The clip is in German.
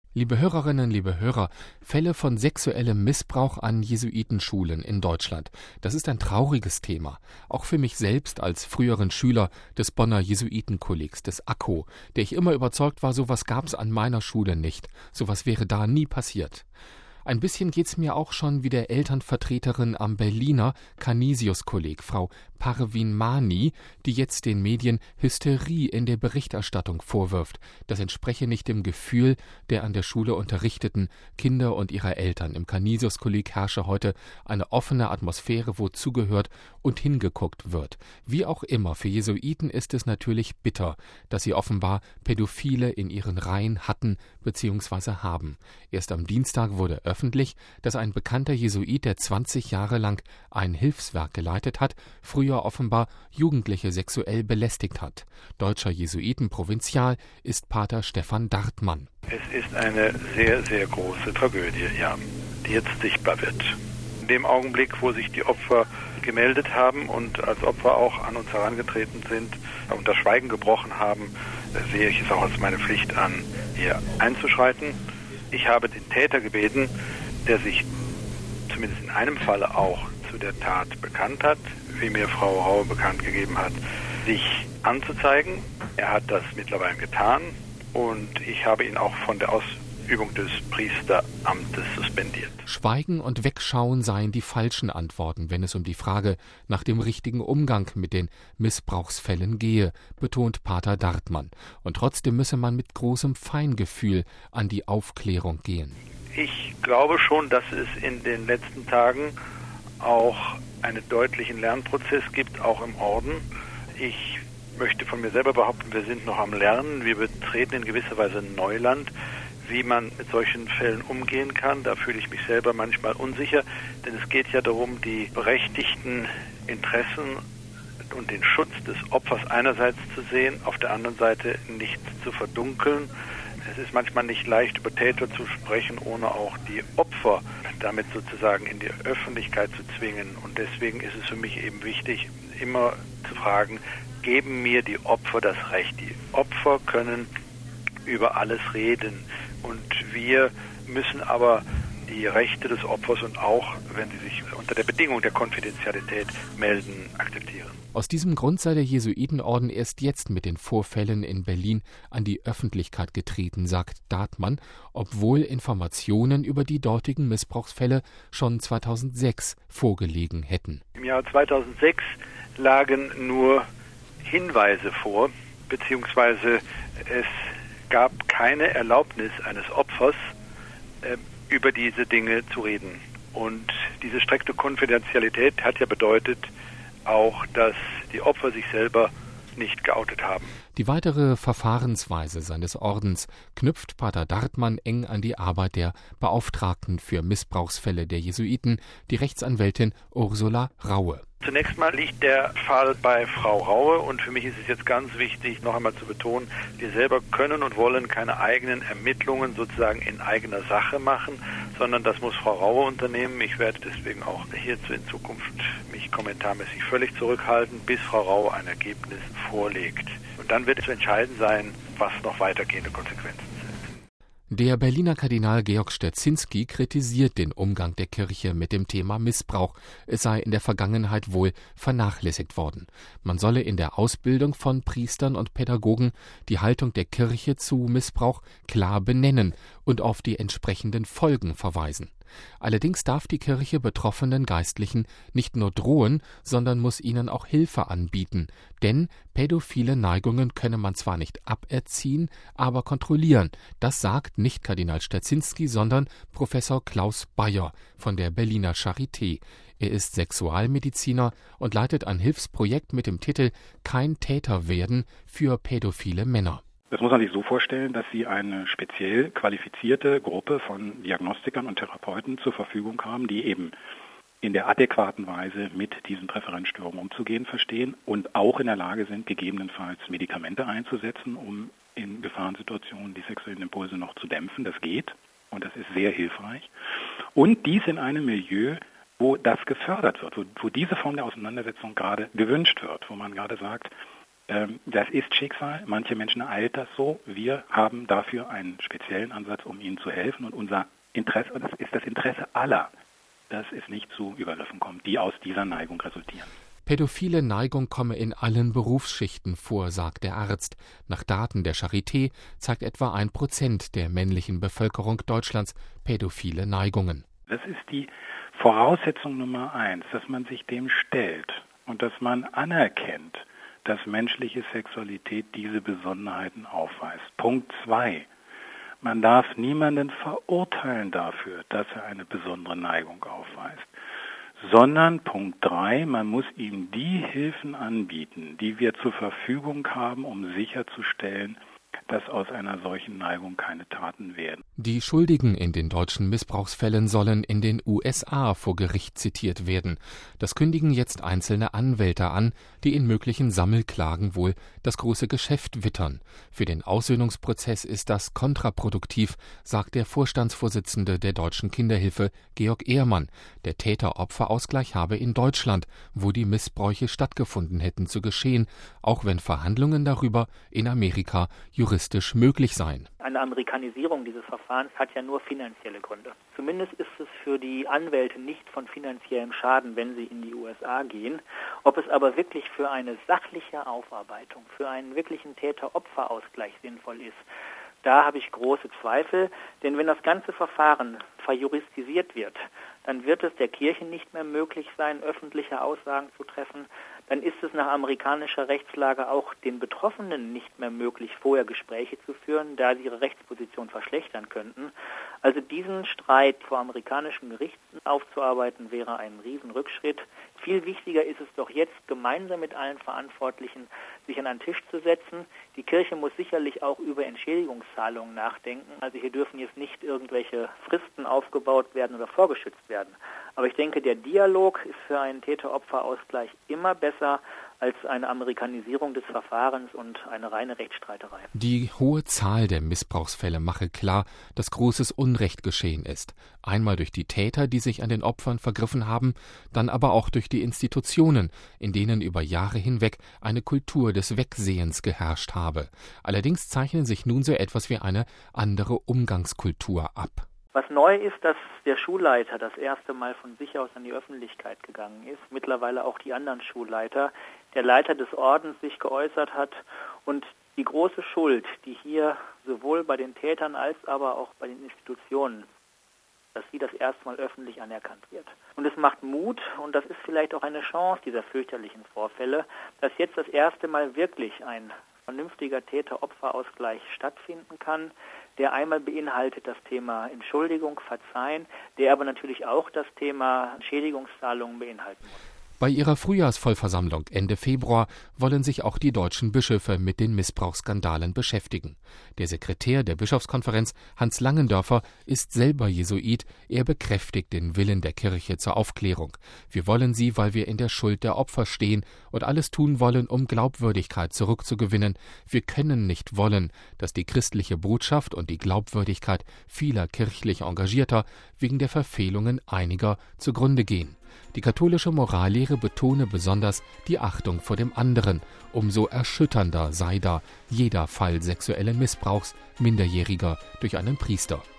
Liebe Hörerinnen, liebe Hörer, Fälle von sexuellem Missbrauch an Jesuitenschulen in Deutschland. Das ist ein trauriges Thema. Auch für mich selbst als früheren Schüler des Bonner Jesuitenkollegs, des AKKO, der ich immer überzeugt war, sowas gab's an meiner Schule nicht. Sowas wäre da nie passiert. Ein bisschen geht's mir auch schon wie der Elternvertreterin am Berliner Canisius-Kolleg, Frau Parvin Mani, die jetzt den Medien Hysterie in der Berichterstattung vorwirft. Das entspreche nicht dem Gefühl der an der Schule unterrichteten Kinder und ihrer Eltern. Im Canisius-Kolleg herrsche heute eine offene Atmosphäre, wo zugehört und hingeguckt wird. Wie auch immer, für Jesuiten ist es natürlich bitter, dass sie offenbar Pädophile in ihren Reihen hatten bzw. haben. Erst am Dienstag wurde öffentlich, dass ein bekannter Jesuit, der 20 Jahre lang ein Hilfswerk geleitet hat, früher offenbar Jugendliche sexuell belästigt hat. Deutscher Jesuitenprovinzial ist Pater Stefan Dartmann. Es ist eine sehr, sehr große Tragödie, ja, die jetzt sichtbar wird. In dem Augenblick, wo sich die Opfer gemeldet haben und als Opfer auch an uns herangetreten sind und das Schweigen gebrochen haben, sehe ich es auch als meine Pflicht an, hier einzuschreiten. Ich habe den Täter gebeten, der sich zumindest in einem Falle auch zu der Tat bekannt hat, wie mir Frau Raue bekannt gegeben hat, sich anzuzeigen. Er hat das mittlerweile getan und ich habe ihn auch von der Ausübung des Priesteramtes suspendiert. Schweigen und Wegschauen seien die falschen Antworten, wenn es um die Frage nach dem richtigen Umgang mit den Missbrauchsfällen gehe, betont Pater Dartmann. Und trotzdem müsse man mit großem Feingefühl an die Aufklärung gehen. Ich glaube schon, dass es in den letzten Tagen auch einen deutlichen Lernprozess gibt, auch im Orden. Ich möchte von mir selber behaupten, wir sind noch am Lernen. Wir betreten in gewisser Weise Neuland, wie man mit solchen Fällen umgehen kann. Da fühle ich mich selber manchmal unsicher, denn es geht ja darum, die berechtigten Interessen und den Schutz des Opfers einerseits zu sehen, auf der anderen Seite nichts zu verdunkeln. Es ist manchmal nicht leicht, über Täter zu sprechen, ohne auch die Opfer damit sozusagen in die Öffentlichkeit zu zwingen. Und deswegen ist es für mich eben wichtig, immer zu fragen, geben mir die Opfer das Recht? Die Opfer können über alles reden. Und wir müssen aber die Rechte des Opfers und auch, wenn sie sich unter der Bedingung der Konfidenzialität melden, akzeptieren. Aus diesem Grund sei der Jesuitenorden erst jetzt mit den Vorfällen in Berlin an die Öffentlichkeit getreten, sagt Dartmann, obwohl Informationen über die dortigen Missbrauchsfälle schon 2006 vorgelegen hätten. Im Jahr 2006 lagen nur Hinweise vor, beziehungsweise es gab keine Erlaubnis eines Opfers, über diese Dinge zu reden. Und diese strikte Konfidenzialität hat ja bedeutet auch, dass die Opfer sich selber nicht geoutet haben. Die weitere Verfahrensweise seines Ordens knüpft Pater Dartmann eng an die Arbeit der Beauftragten für Missbrauchsfälle der Jesuiten, die Rechtsanwältin Ursula Raue. Zunächst mal liegt der Fall bei Frau Raue und für mich ist es jetzt ganz wichtig, noch einmal zu betonen, wir selber können und wollen keine eigenen Ermittlungen sozusagen in eigener Sache machen, sondern das muss Frau Raue unternehmen. Ich werde deswegen auch hierzu in Zukunft mich kommentarmäßig völlig zurückhalten, bis Frau Raue ein Ergebnis vorlegt. Und dann wird es entscheidend sein, was noch weitergehende Konsequenzen sind. Der Berliner Kardinal Georg Sterzinski kritisiert den Umgang der Kirche mit dem Thema Missbrauch. Es sei in der Vergangenheit wohl vernachlässigt worden. Man solle in der Ausbildung von Priestern und Pädagogen die Haltung der Kirche zu Missbrauch klar benennen und auf die entsprechenden Folgen verweisen. Allerdings darf die Kirche betroffenen Geistlichen nicht nur drohen, sondern muss ihnen auch Hilfe anbieten. Denn pädophile Neigungen könne man zwar nicht aberziehen, aber kontrollieren. Das sagt nicht Kardinal Sterzinski, sondern Professor Klaus Bayer von der Berliner Charité. Er ist Sexualmediziner und leitet ein Hilfsprojekt mit dem Titel »Kein Täter werden« für pädophile Männer. Das muss man sich so vorstellen, dass Sie eine speziell qualifizierte Gruppe von Diagnostikern und Therapeuten zur Verfügung haben, die eben in der adäquaten Weise mit diesen Präferenzstörungen umzugehen verstehen und auch in der Lage sind, gegebenenfalls Medikamente einzusetzen, um in Gefahrensituationen die sexuellen Impulse noch zu dämpfen. Das geht und das ist sehr hilfreich. Und dies in einem Milieu, wo das gefördert wird, wo diese Form der Auseinandersetzung gerade gewünscht wird, wo man gerade sagt, Das ist Schicksal. Manche Menschen ereilt das so. Wir haben dafür einen speziellen Ansatz, um ihnen zu helfen. Und unser Interesse, und das ist das Interesse aller, dass es nicht zu Übergriffen kommt, die aus dieser Neigung resultieren. Pädophile Neigung komme in allen Berufsschichten vor, sagt der Arzt. Nach Daten der Charité zeigt etwa 1% der männlichen Bevölkerung Deutschlands pädophile Neigungen. Das ist die Voraussetzung Nummer 1, dass man sich dem stellt und dass man anerkennt, dass menschliche Sexualität diese Besonderheiten aufweist. Punkt 2. Man darf niemanden verurteilen dafür, dass er eine besondere Neigung aufweist. Sondern Punkt 3, man muss ihm die Hilfen anbieten, die wir zur Verfügung haben, um sicherzustellen, dass aus einer solchen Neigung keine Taten werden. Die Schuldigen in den deutschen Missbrauchsfällen sollen in den USA vor Gericht zitiert werden. Das kündigen jetzt einzelne Anwälte an, die in möglichen Sammelklagen wohl das große Geschäft wittern. Für den Aussöhnungsprozess ist das kontraproduktiv, sagt der Vorstandsvorsitzende der Deutschen Kinderhilfe, Georg Ehrmann. Der Täter-Opfer-Ausgleich habe in Deutschland, wo die Missbräuche stattgefunden hätten, zu geschehen, auch wenn Verhandlungen darüber in Amerika juristisch möglich seien. Eine Amerikanisierung dieses Verfahrens hat ja nur finanzielle Gründe. Zumindest ist es für die Anwälte nicht von finanziellem Schaden, wenn sie in die USA gehen. Ob es aber wirklich für eine sachliche Aufarbeitung, für einen wirklichen Täter-Opfer-Ausgleich sinnvoll ist, da habe ich große Zweifel, denn wenn das ganze Verfahren verjuristisiert wird, dann wird es der Kirche nicht mehr möglich sein, öffentliche Aussagen zu treffen. Dann ist es nach amerikanischer Rechtslage auch den Betroffenen nicht mehr möglich, vorher Gespräche zu führen, da sie ihre Rechtsposition verschlechtern könnten. Also diesen Streit vor amerikanischen Gerichten aufzuarbeiten, wäre ein Riesenrückschritt. Viel wichtiger ist es doch jetzt, gemeinsam mit allen Verantwortlichen sich an einen Tisch zu setzen. Die Kirche muss sicherlich auch über Entschädigungszahlungen nachdenken. Also hier dürfen jetzt nicht irgendwelche Fristen aufgebaut werden oder vorgeschützt werden. Aber ich denke, der Dialog ist für einen Täter-Opfer-Ausgleich immer besser als eine Amerikanisierung des Verfahrens und eine reine Rechtsstreiterei. Die hohe Zahl der Missbrauchsfälle mache klar, dass großes Unrecht geschehen ist. Einmal durch die Täter, die sich an den Opfern vergriffen haben, dann aber auch durch die Institutionen, in denen über Jahre hinweg eine Kultur des Wegsehens geherrscht habe. Allerdings zeichnen sich nun so etwas wie eine andere Umgangskultur ab. Was neu ist, dass der Schulleiter das erste Mal von sich aus an die Öffentlichkeit gegangen ist, mittlerweile auch die anderen Schulleiter, der Leiter des Ordens sich geäußert hat und die große Schuld, die hier sowohl bei den Tätern als aber auch bei den Institutionen, dass sie das erste Mal öffentlich anerkannt wird. Und es macht Mut und das ist vielleicht auch eine Chance dieser fürchterlichen Vorfälle, dass jetzt das erste Mal wirklich ein vernünftiger Täter-Opfer-Ausgleich stattfinden kann, der einmal beinhaltet das Thema Entschuldigung, Verzeihen, der aber natürlich auch das Thema Entschädigungszahlungen beinhalten muss. Bei ihrer Frühjahrsvollversammlung Ende Februar wollen sich auch die deutschen Bischöfe mit den Missbrauchsskandalen beschäftigen. Der Sekretär der Bischofskonferenz, Hans Langendörfer, ist selber Jesuit. Er bekräftigt den Willen der Kirche zur Aufklärung. Wir wollen sie, weil wir in der Schuld der Opfer stehen und alles tun wollen, um Glaubwürdigkeit zurückzugewinnen. Wir können nicht wollen, dass die christliche Botschaft und die Glaubwürdigkeit vieler kirchlich Engagierter wegen der Verfehlungen einiger zugrunde gehen. Die katholische Morallehre betone besonders die Achtung vor dem anderen. Umso erschütternder sei da jeder Fall sexuellen Missbrauchs Minderjähriger durch einen Priester.